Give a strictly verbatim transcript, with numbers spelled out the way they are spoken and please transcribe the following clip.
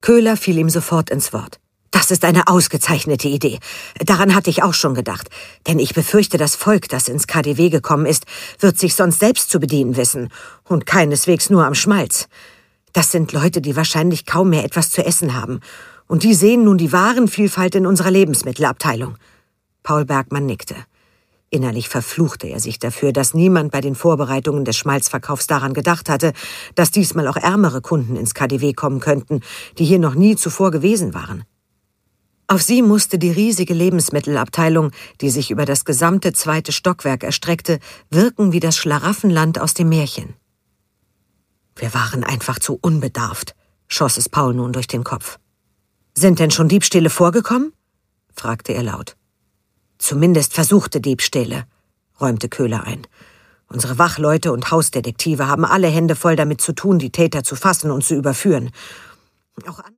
Köhler fiel ihm sofort ins Wort. »Das ist eine ausgezeichnete Idee. Daran hatte ich auch schon gedacht. Denn ich befürchte, das Volk, das ins K D W gekommen ist, wird sich sonst selbst zu bedienen wissen. Und keineswegs nur am Schmalz. Das sind Leute, die wahrscheinlich kaum mehr etwas zu essen haben. Und die sehen nun die Warenvielfalt in unserer Lebensmittelabteilung.« Paul Bergmann nickte. Innerlich verfluchte er sich dafür, dass niemand bei den Vorbereitungen des Schmalzverkaufs daran gedacht hatte, dass diesmal auch ärmere Kunden ins K D W kommen könnten, die hier noch nie zuvor gewesen waren. Auf sie musste die riesige Lebensmittelabteilung, die sich über das gesamte zweite Stockwerk erstreckte, wirken wie das Schlaraffenland aus dem Märchen. Wir waren einfach zu unbedarft, schoss es Paul nun durch den Kopf. »Sind denn schon Diebstähle vorgekommen?« fragte er laut. »Zumindest versuchte Diebstähle«, räumte Köhler ein. »Unsere Wachleute und Hausdetektive haben alle Hände voll damit zu tun, die Täter zu fassen und zu überführen. Auch